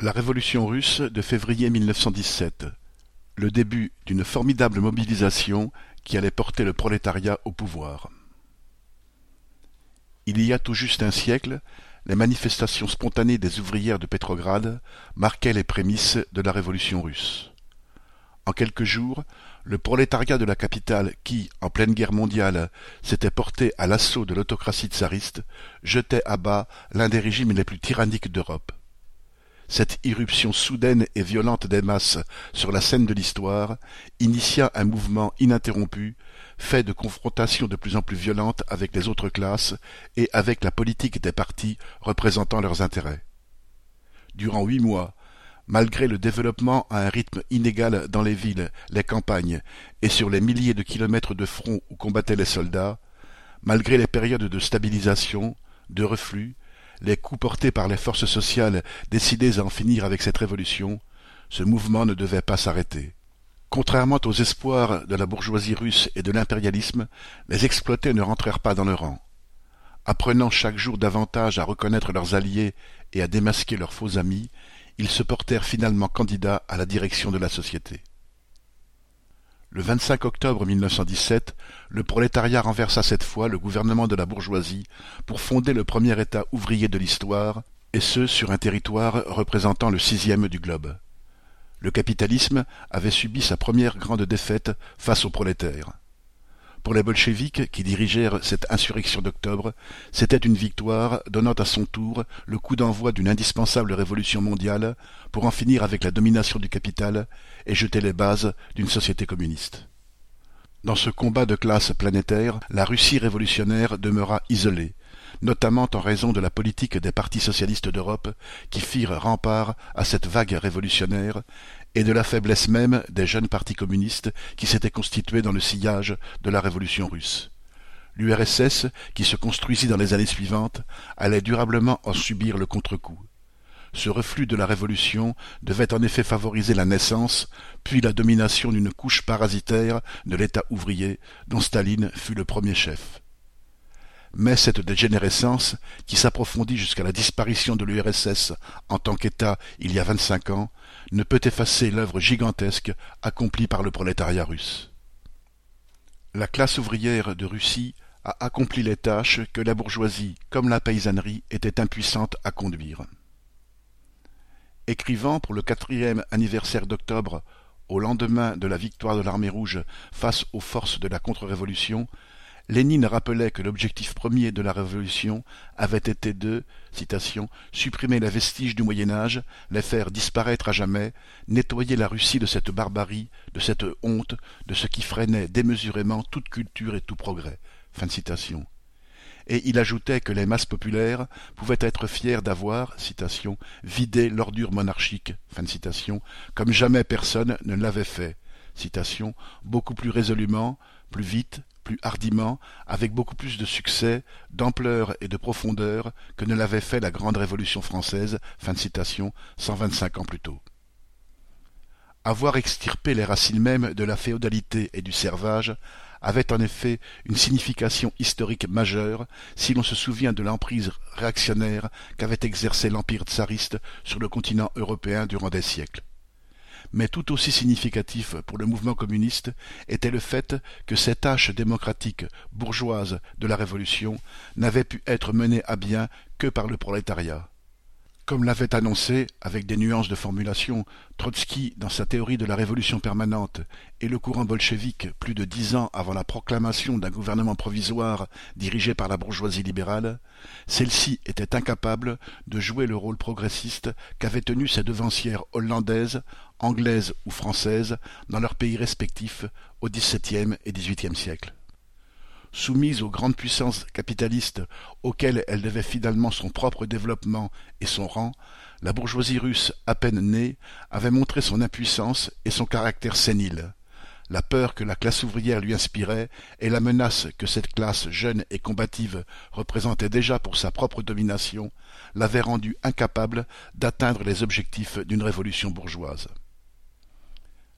La révolution russe de février 1917, le début d'une formidable mobilisation qui allait porter le prolétariat au pouvoir. Il y a tout juste un siècle, les manifestations spontanées des ouvrières de Pétrograd marquaient les prémices de la révolution russe. En quelques jours, le prolétariat de la capitale qui, en pleine guerre mondiale, s'était porté à l'assaut de l'autocratie tsariste, jetait à bas l'un des régimes les plus tyranniques d'Europe. Cette irruption soudaine et violente des masses sur la scène de l'histoire initia un mouvement ininterrompu, fait de confrontations de plus en plus violentes avec les autres classes et avec la politique des partis représentant leurs intérêts. Durant 8 mois, malgré le développement à un rythme inégal dans les villes, les campagnes et sur les milliers de kilomètres de front où combattaient les soldats, malgré les périodes de stabilisation, de reflux, les coups portés par les forces sociales décidées à en finir avec cette révolution, ce mouvement ne devait pas s'arrêter. Contrairement aux espoirs de la bourgeoisie russe et de l'impérialisme, les exploités ne rentrèrent pas dans le rang. Apprenant chaque jour davantage à reconnaître leurs alliés et à démasquer leurs faux amis, ils se portèrent finalement candidats à la direction de la société. Le 25 octobre 1917, le prolétariat renversa cette fois le gouvernement de la bourgeoisie pour fonder le premier État ouvrier de l'histoire, et ce sur un territoire représentant le 6e du globe. Le capitalisme avait subi sa première grande défaite face aux prolétaires. Pour les bolcheviks qui dirigèrent cette insurrection d'octobre, c'était une victoire donnant à son tour le coup d'envoi d'une indispensable révolution mondiale pour en finir avec la domination du capital et jeter les bases d'une société communiste. Dans ce combat de classe planétaire, la Russie révolutionnaire demeura isolée, notamment en raison de la politique des partis socialistes d'Europe qui firent rempart à cette vague révolutionnaire et de la faiblesse même des jeunes partis communistes qui s'étaient constitués dans le sillage de la révolution russe. L'URSS, qui se construisit dans les années suivantes, allait durablement en subir le contre-coup. Ce reflux de la révolution devait en effet favoriser la naissance, puis la domination d'une couche parasitaire de l'État ouvrier, dont Staline fut le premier chef. Mais cette dégénérescence, qui s'approfondit jusqu'à la disparition de l'URSS en tant qu'État il y a 25 ans, ne peut effacer l'œuvre gigantesque accomplie par le prolétariat russe. La classe ouvrière de Russie a accompli les tâches que la bourgeoisie, comme la paysannerie, était impuissante à conduire. Écrivant pour le 4e anniversaire d'octobre, au lendemain de la victoire de l'Armée rouge face aux forces de la contre-révolution, Lénine rappelait que l'objectif premier de la révolution avait été de, citation, « supprimer les vestiges du Moyen-Âge, les faire disparaître à jamais, nettoyer la Russie de cette barbarie, de cette honte, de ce qui freinait démesurément toute culture et tout progrès. » Fin de citation. Et il ajoutait que les masses populaires pouvaient être fières d'avoir, citation, « vidé l'ordure monarchique, fin de citation, comme jamais personne ne l'avait fait, citation, beaucoup plus résolument, plus vite, plus hardiment, avec beaucoup plus de succès, d'ampleur et de profondeur que ne l'avait fait la grande Révolution française, fin de citation, 125 ans plus tôt. Avoir extirpé les racines mêmes de la féodalité et du servage avait en effet une signification historique majeure si l'on se souvient de l'emprise réactionnaire qu'avait exercée l'Empire tsariste sur le continent européen durant des siècles. Mais tout aussi significatif pour le mouvement communiste était le fait que ces tâches démocratiques bourgeoises de la Révolution n'avaient pu être menées à bien que par le prolétariat. Comme l'avait annoncé, avec des nuances de formulation, Trotsky dans sa théorie de la révolution permanente et le courant bolchevique plus de 10 ans avant la proclamation d'un gouvernement provisoire dirigé par la bourgeoisie libérale, celle-ci était incapable de jouer le rôle progressiste qu'avaient tenu ses devancières hollandaises, anglaises ou françaises dans leurs pays respectifs au XVIIe et XVIIIe siècle. Soumise aux grandes puissances capitalistes auxquelles elle devait finalement son propre développement et son rang, la bourgeoisie russe, à peine née, avait montré son impuissance et son caractère sénile. La peur que la classe ouvrière lui inspirait et la menace que cette classe jeune et combative représentait déjà pour sa propre domination l'avaient rendue incapable d'atteindre les objectifs d'une révolution bourgeoise.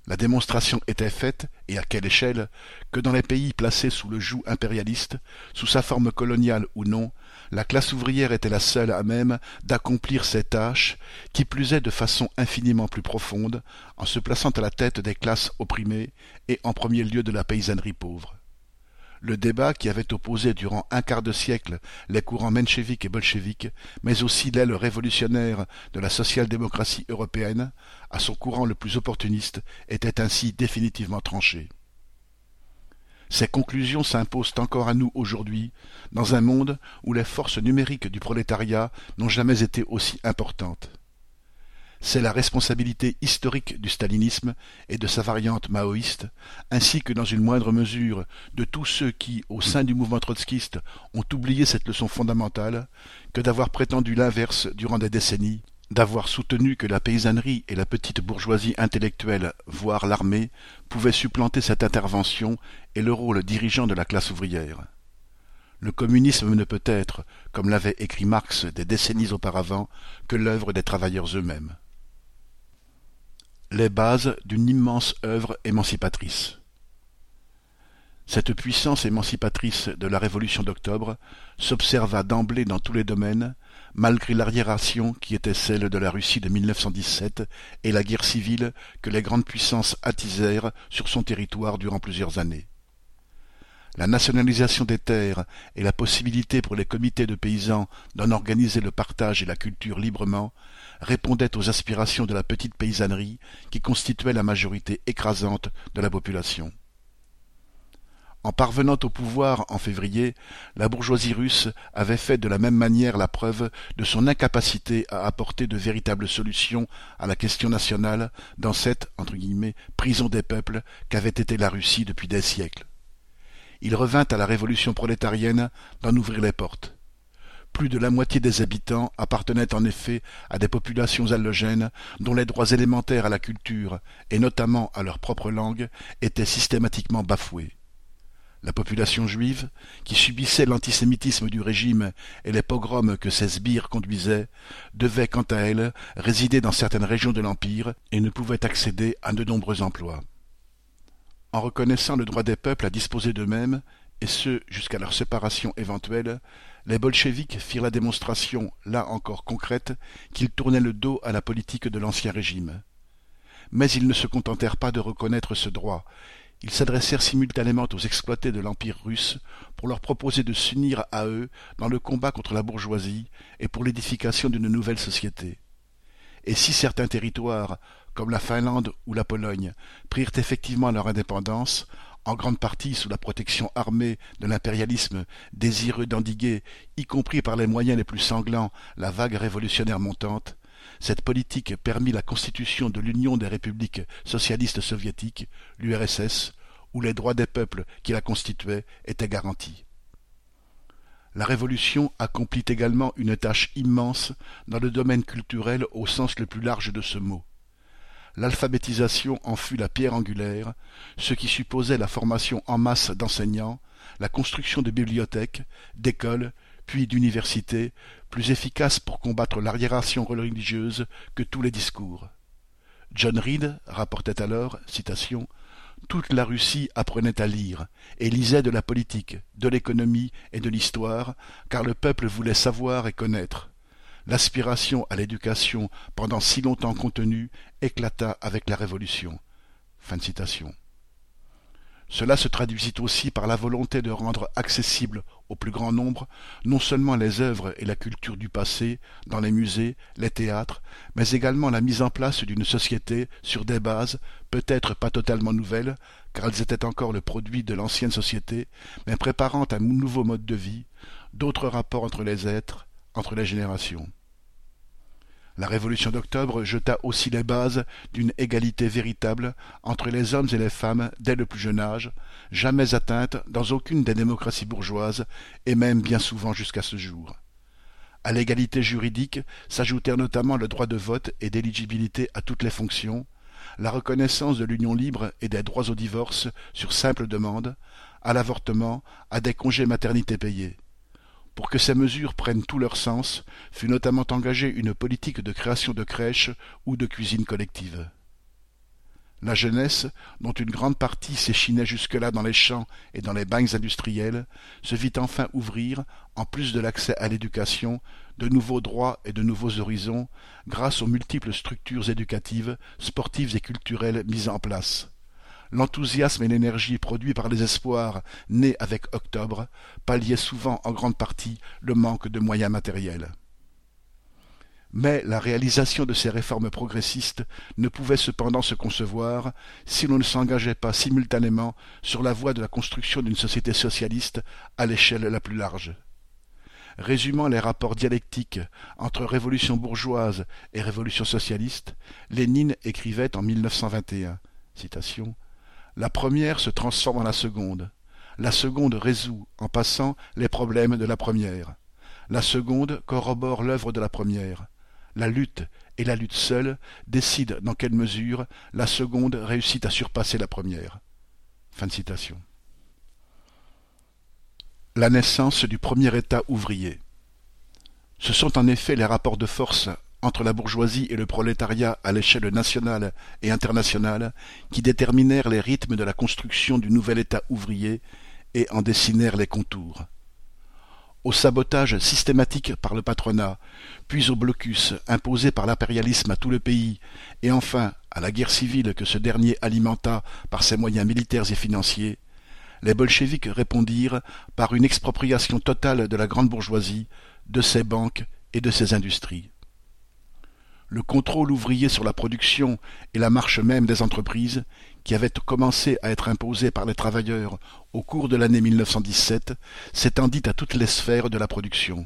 La démonstration était faite, et à quelle échelle, que dans les pays placés sous le joug impérialiste, sous sa forme coloniale ou non, la classe ouvrière était la seule à même d'accomplir ces tâches, qui plus est de façon infiniment plus profonde, en se plaçant à la tête des classes opprimées et en premier lieu de la paysannerie pauvre. Le débat qui avait opposé durant un quart de siècle les courants mencheviques et bolcheviques, mais aussi l'aile révolutionnaire de la social-démocratie européenne, à son courant le plus opportuniste, était ainsi définitivement tranché. Ces conclusions s'imposent encore à nous aujourd'hui, dans un monde où les forces numériques du prolétariat n'ont jamais été aussi importantes. C'est la responsabilité historique du stalinisme et de sa variante maoïste, ainsi que dans une moindre mesure de tous ceux qui, au sein du mouvement trotskiste, ont oublié cette leçon fondamentale, que d'avoir prétendu l'inverse durant des décennies, d'avoir soutenu que la paysannerie et la petite bourgeoisie intellectuelle, voire l'armée, pouvaient supplanter cette intervention et le rôle dirigeant de la classe ouvrière. Le communisme ne peut être, comme l'avait écrit Marx des décennies auparavant, que l'œuvre des travailleurs eux-mêmes. Les bases d'une immense œuvre émancipatrice. Cette puissance émancipatrice de la Révolution d'octobre s'observa d'emblée dans tous les domaines, malgré l'arriération qui était celle de la Russie de 1917 et la guerre civile que les grandes puissances attisèrent sur son territoire durant plusieurs années. La nationalisation des terres et la possibilité pour les comités de paysans d'en organiser le partage et la culture librement répondaient aux aspirations de la petite paysannerie qui constituait la majorité écrasante de la population. En parvenant au pouvoir en février, la bourgeoisie russe avait fait de la même manière la preuve de son incapacité à apporter de véritables solutions à la question nationale dans cette « prison des peuples » qu'avait été la Russie depuis des siècles. Il revint à la révolution prolétarienne d'en ouvrir les portes. Plus de la moitié des habitants appartenaient en effet à des populations allogènes dont les droits élémentaires à la culture, et notamment à leur propre langue, étaient systématiquement bafoués. La population juive, qui subissait l'antisémitisme du régime et les pogroms que ses sbires conduisaient, devait quant à elle résider dans certaines régions de l'Empire et ne pouvait accéder à de nombreux emplois. En reconnaissant le droit des peuples à disposer d'eux-mêmes, et ce jusqu'à leur séparation éventuelle, les bolcheviks firent la démonstration, là encore concrète, qu'ils tournaient le dos à la politique de l'ancien régime. Mais ils ne se contentèrent pas de reconnaître ce droit. Ils s'adressèrent simultanément aux exploités de l'Empire russe pour leur proposer de s'unir à eux dans le combat contre la bourgeoisie et pour l'édification d'une nouvelle société. Et si certains territoires, comme la Finlande ou la Pologne, prirent effectivement leur indépendance, en grande partie sous la protection armée de l'impérialisme désireux d'endiguer, y compris par les moyens les plus sanglants, la vague révolutionnaire montante, cette politique permit la constitution de l'Union des républiques socialistes soviétiques, l'URSS, où les droits des peuples qui la constituaient étaient garantis. La Révolution accomplit également une tâche immense dans le domaine culturel au sens le plus large de ce mot. L'alphabétisation en fut la pierre angulaire, ce qui supposait la formation en masse d'enseignants, la construction de bibliothèques, d'écoles, puis d'universités, plus efficaces pour combattre l'arriération religieuse que tous les discours. John Reed rapportait alors, citation, « Toute la Russie apprenait à lire, et lisait de la politique, de l'économie et de l'histoire, car le peuple voulait savoir et connaître. L'aspiration à l'éducation, pendant si longtemps contenue, éclata avec la Révolution. » Fin de citation. Cela se traduisit aussi par la volonté de rendre accessibles au plus grand nombre non seulement les œuvres et la culture du passé dans les musées, les théâtres, mais également la mise en place d'une société sur des bases peut-être pas totalement nouvelles, car elles étaient encore le produit de l'ancienne société, mais préparant un nouveau mode de vie, d'autres rapports entre les êtres, entre les générations. La Révolution d'octobre jeta aussi les bases d'une égalité véritable entre les hommes et les femmes dès le plus jeune âge, jamais atteinte dans aucune des démocraties bourgeoises, et même bien souvent jusqu'à ce jour. À l'égalité juridique s'ajoutèrent notamment le droit de vote et d'éligibilité à toutes les fonctions, la reconnaissance de l'union libre et des droits au divorce sur simple demande, à l'avortement, à des congés maternité payés. Pour que ces mesures prennent tout leur sens, fut notamment engagée une politique de création de crèches ou de cuisine collective. La jeunesse, dont une grande partie s'échinait jusque-là dans les champs et dans les bagnes industriels, se vit enfin ouvrir, en plus de l'accès à l'éducation, de nouveaux droits et de nouveaux horizons, grâce aux multiples structures éducatives, sportives et culturelles mises en place. L'enthousiasme et l'énergie produits par les espoirs nés avec Octobre palliaient souvent en grande partie le manque de moyens matériels. Mais la réalisation de ces réformes progressistes ne pouvait cependant se concevoir si l'on ne s'engageait pas simultanément sur la voie de la construction d'une société socialiste à l'échelle la plus large. Résumant les rapports dialectiques entre révolution bourgeoise et révolution socialiste, Lénine écrivait en 1921, citation, « La première se transforme en la seconde résout, en passant, les problèmes de la première. La seconde corrobore l'œuvre de la première. La lutte, et la lutte seule, décident dans quelle mesure la seconde réussit à surpasser la première. » Fin de citation. La naissance du premier État ouvrier. Ce sont en effet les rapports de force entre la bourgeoisie et le prolétariat à l'échelle nationale et internationale qui déterminèrent les rythmes de la construction du nouvel État ouvrier et en dessinèrent les contours. Au sabotage systématique par le patronat, puis au blocus imposé par l'impérialisme à tout le pays, et enfin à la guerre civile que ce dernier alimenta par ses moyens militaires et financiers, les bolcheviks répondirent par une expropriation totale de la grande bourgeoisie, de ses banques et de ses industries. Le contrôle ouvrier sur la production et la marche même des entreprises, qui avaient commencé à être imposés par les travailleurs au cours de l'année 1917, s'étendit à toutes les sphères de la production.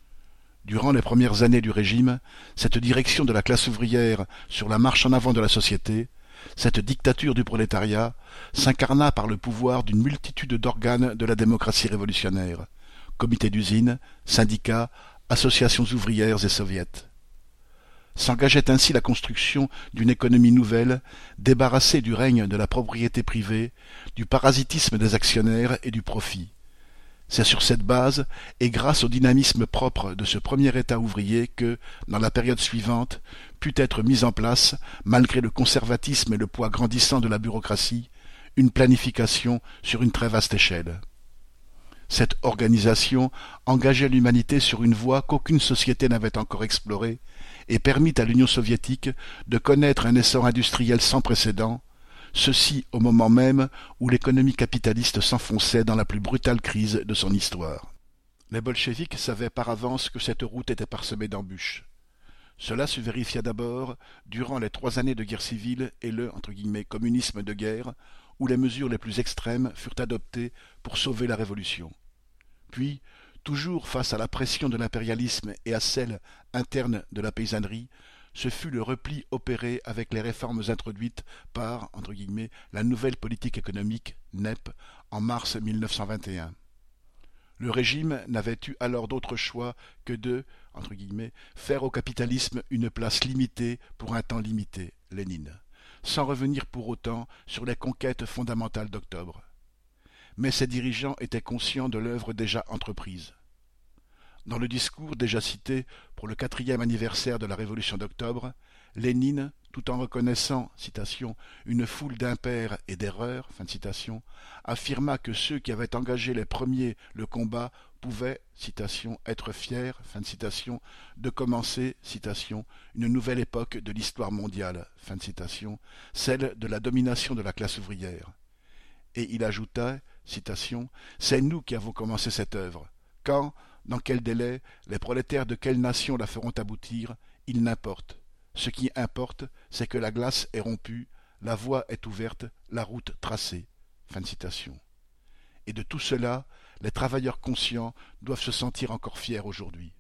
Durant les premières années du régime, cette direction de la classe ouvrière sur la marche en avant de la société, cette dictature du prolétariat, s'incarna par le pouvoir d'une multitude d'organes de la démocratie révolutionnaire, comités d'usine, syndicats, associations ouvrières et soviets. S'engageait ainsi la construction d'une économie nouvelle, débarrassée du règne de la propriété privée, du parasitisme des actionnaires et du profit. C'est sur cette base, et grâce au dynamisme propre de ce premier État ouvrier que, dans la période suivante, put être mise en place, malgré le conservatisme et le poids grandissant de la bureaucratie, une planification sur une très vaste échelle. Cette organisation engageait l'humanité sur une voie qu'aucune société n'avait encore explorée et permit à l'Union soviétique de connaître un essor industriel sans précédent, ceci au moment même où l'économie capitaliste s'enfonçait dans la plus brutale crise de son histoire. Les bolcheviks savaient par avance que cette route était parsemée d'embûches. Cela se vérifia d'abord durant les 3 années de guerre civile et le « communisme de guerre », où les mesures les plus extrêmes furent adoptées pour sauver la révolution. Puis, toujours face à la pression de l'impérialisme et à celle interne de la paysannerie, ce fut le repli opéré avec les réformes introduites par la nouvelle politique économique NEP en mars 1921. Le régime n'avait eu alors d'autre choix que de faire au capitalisme une place limitée pour un temps limité, Lénine, sans revenir pour autant sur les conquêtes fondamentales d'octobre. Mais ses dirigeants étaient conscients de l'œuvre déjà entreprise. Dans le discours déjà cité pour le 4e anniversaire de la Révolution d'octobre, Lénine, tout en reconnaissant, citation, une foule d'impairs et d'erreurs, fin de citation, affirma que ceux qui avaient engagé les premiers le combat pouvaient, citation, être fiers, fin de citation, de commencer, citation, une nouvelle époque de l'histoire mondiale, fin de citation, celle de la domination de la classe ouvrière. Et il ajouta, citation, « C'est nous qui avons commencé cette œuvre. Quand, dans quel délai, les prolétaires de quelle nation la feront aboutir, il n'importe. Ce qui importe, c'est que la glace est rompue, la voie est ouverte, la route tracée. » Fin de citation. Et de tout cela, les travailleurs conscients doivent se sentir encore fiers aujourd'hui.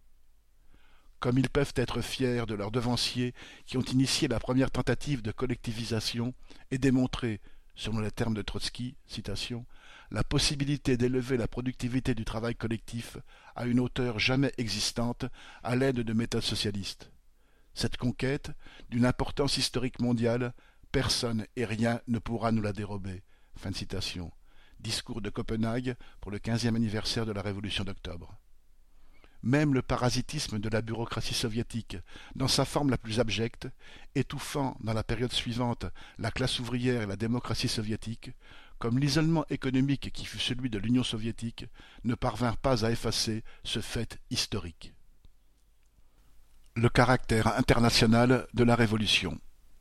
Comme ils peuvent être fiers de leurs devanciers qui ont initié la première tentative de collectivisation et démontré, selon les termes de Trotsky, citation, la possibilité d'élever la productivité du travail collectif à une hauteur jamais existante à l'aide de méthodes socialistes. Cette conquête, d'une importance historique mondiale, personne et rien ne pourra nous la dérober. Fin de citation. Discours de Copenhague pour le 15e anniversaire de la Révolution d'octobre. même le parasitisme de la bureaucratie soviétique, dans sa forme la plus abjecte, étouffant dans la période suivante la classe ouvrière et la démocratie soviétique, comme l'isolement économique qui fut celui de l'Union soviétique, ne parvinrent pas à effacer ce fait historique. Le caractère international de la Révolution.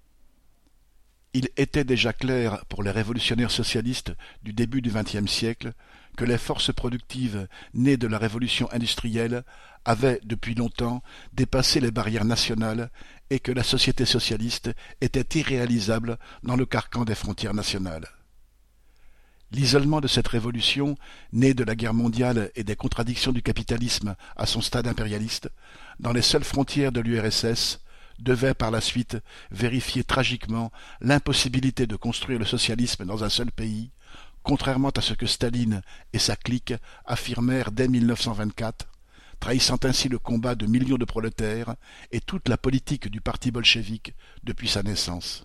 Il était déjà clair pour les révolutionnaires socialistes du début du XXe siècle que les forces productives nées de la révolution industrielle avaient depuis longtemps dépassé les barrières nationales et que la société socialiste était irréalisable dans le carcan des frontières nationales. L'isolement de cette révolution, née de la guerre mondiale et des contradictions du capitalisme à son stade impérialiste, dans les seules frontières de l'URSS, devait par la suite vérifier tragiquement l'impossibilité de construire le socialisme dans un seul pays, contrairement à ce que Staline et sa clique affirmèrent dès 1924, trahissant ainsi le combat de millions de prolétaires et toute la politique du parti bolchevique depuis sa naissance.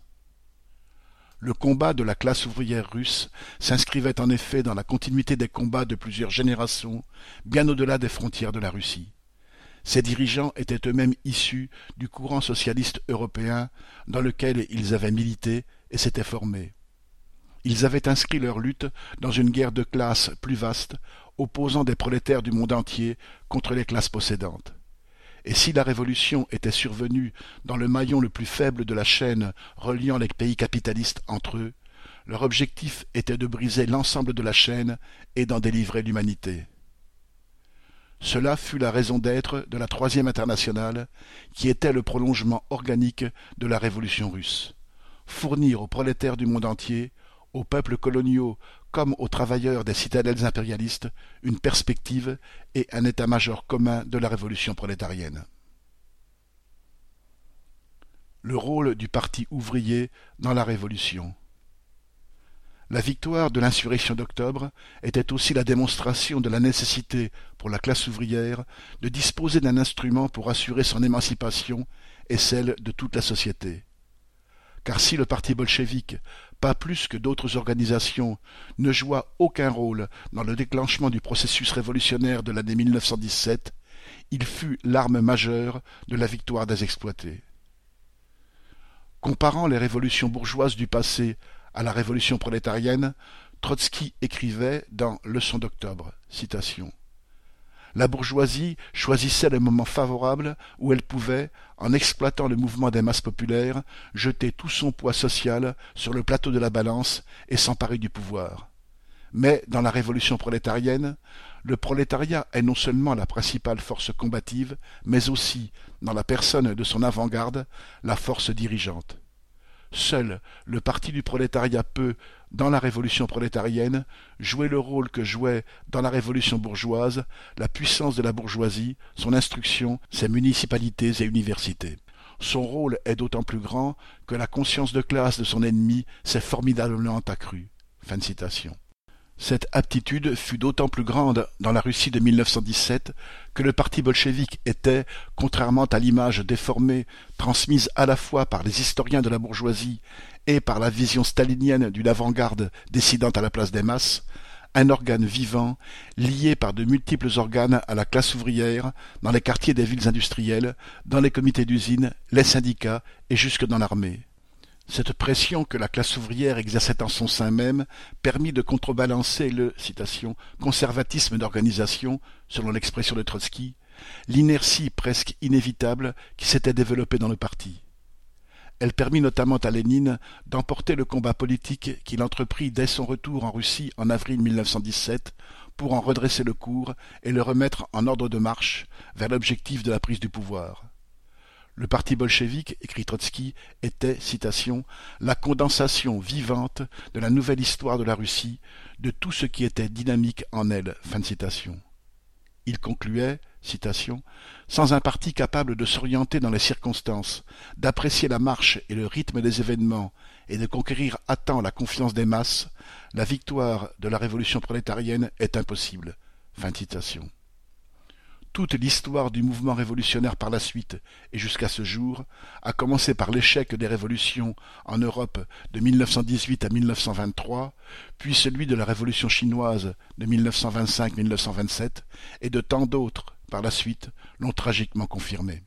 Le combat de la classe ouvrière russe s'inscrivait en effet dans la continuité des combats de plusieurs générations, bien au-delà des frontières de la Russie. Ces dirigeants étaient eux-mêmes issus du courant socialiste européen dans lequel ils avaient milité et s'étaient formés. Ils avaient inscrit leur lutte dans une guerre de classes plus vaste, opposant des prolétaires du monde entier contre les classes possédantes. Et si la révolution était survenue dans le maillon le plus faible de la chaîne reliant les pays capitalistes entre eux, leur objectif était de briser l'ensemble de la chaîne et d'en délivrer l'humanité. Cela fut la raison d'être de la Troisième Internationale, qui était le prolongement organique de la révolution russe. Fournir aux prolétaires du monde entier, aux peuples coloniaux comme aux travailleurs des citadelles impérialistes, une perspective et un état-major commun de la révolution prolétarienne. Le rôle du parti ouvrier dans la révolution. La victoire de l'insurrection d'octobre était aussi la démonstration de la nécessité pour la classe ouvrière de disposer d'un instrument pour assurer son émancipation et celle de toute la société. Car si le parti bolchevique, pas plus que d'autres organisations, ne joua aucun rôle dans le déclenchement du processus révolutionnaire de l'année 1917, il fut l'arme majeure de la victoire des exploités. Comparant les révolutions bourgeoises du passé à la révolution prolétarienne, Trotsky écrivait dans Leçons d'octobre, citation, « La bourgeoisie choisissait le moment favorable où elle pouvait, en exploitant le mouvement des masses populaires, jeter tout son poids social sur le plateau de la balance et s'emparer du pouvoir. Mais dans la révolution prolétarienne, le prolétariat est non seulement la principale force combative, mais aussi, dans la personne de son avant-garde, la force dirigeante. Seul le parti du prolétariat peut, dans la révolution prolétarienne, jouer le rôle que jouait, dans la révolution bourgeoise, la puissance de la bourgeoisie, son instruction, ses municipalités et universités. Son rôle est d'autant plus grand que la conscience de classe de son ennemi s'est formidablement accrue. » Fin de citation. Cette aptitude fut d'autant plus grande dans la Russie de 1917 que le parti bolchevique était, contrairement à l'image déformée transmise à la fois par les historiens de la bourgeoisie et par la vision stalinienne d'une avant-garde décidant à la place des masses, un organe vivant, lié par de multiples organes à la classe ouvrière, dans les quartiers des villes industrielles, dans les comités d'usine, les syndicats et jusque dans l'armée. Cette pression que la classe ouvrière exerçait en son sein même permit de contrebalancer le citation, conservatisme d'organisation, selon l'expression de Trotsky, l'inertie presque inévitable qui s'était développée dans le parti. Elle permit notamment à Lénine d'emporter le combat politique qu'il entreprit dès son retour en Russie en avril 1917 pour en redresser le cours et le remettre en ordre de marche vers l'objectif de la prise du pouvoir. Le parti bolchevique, écrit Trotsky, était, citation, la condensation vivante de la nouvelle histoire de la Russie, de tout ce qui était dynamique en elle. Fin de citation. Il concluait, citation, sans un parti capable de s'orienter dans les circonstances, d'apprécier la marche et le rythme des événements et de conquérir à temps la confiance des masses, la victoire de la révolution prolétarienne est impossible. Fin de citation. Toute l'histoire du mouvement révolutionnaire par la suite et jusqu'à ce jour, à commencer par l'échec des révolutions en Europe de 1918 à 1923, puis celui de la révolution chinoise de 1925-1927 et de tant d'autres, par la suite, l'ont tragiquement confirmé.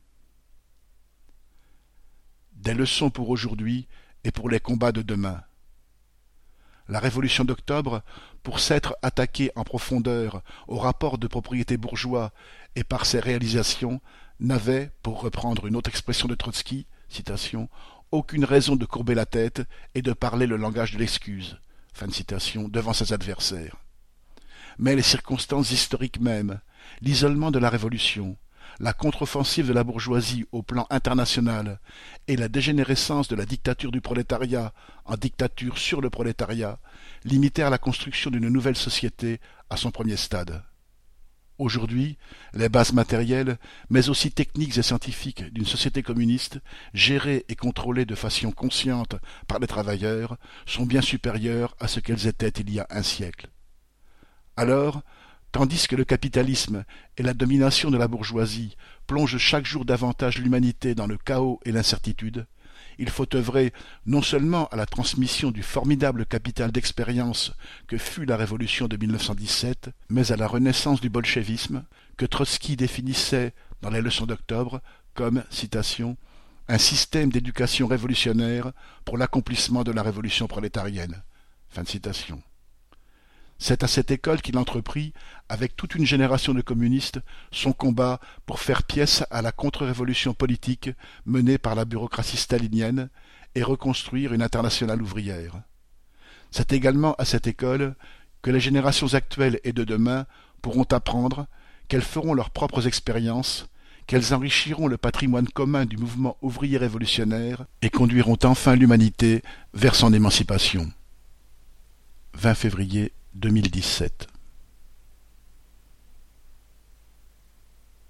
Des leçons pour aujourd'hui et pour les combats de demain. La Révolution d'octobre, pour s'être attaquée en profondeur au rapport de propriété bourgeois et par ses réalisations, n'avait, pour reprendre une autre expression de Trotsky, citation, aucune raison de courber la tête et de parler le langage de l'excuse, fin de citation, devant ses adversaires. Mais les circonstances historiques mêmes, l'isolement de la Révolution, la contre-offensive de la bourgeoisie au plan international et la dégénérescence de la dictature du prolétariat en dictature sur le prolétariat limitèrent la construction d'une nouvelle société à son premier stade. Aujourd'hui, les bases matérielles, mais aussi techniques et scientifiques d'une société communiste, gérée et contrôlée de façon consciente par les travailleurs, sont bien supérieures à ce qu'elles étaient il y a un siècle. Alors, tandis que le capitalisme et la domination de la bourgeoisie plongent chaque jour davantage l'humanité dans le chaos et l'incertitude, il faut œuvrer non seulement à la transmission du formidable capital d'expérience que fut la révolution de 1917, mais à la renaissance du bolchevisme, que Trotsky définissait dans les leçons d'octobre comme, citation, « un système d'éducation révolutionnaire pour l'accomplissement de la révolution prolétarienne ». Fin de citation. C'est à cette école qu'il entreprit, avec toute une génération de communistes, son combat pour faire pièce à la contre-révolution politique menée par la bureaucratie stalinienne et reconstruire une internationale ouvrière. C'est également à cette école que les générations actuelles et de demain pourront apprendre, qu'elles feront leurs propres expériences, qu'elles enrichiront le patrimoine commun du mouvement ouvrier révolutionnaire et conduiront enfin l'humanité vers son émancipation. 20 février 2017.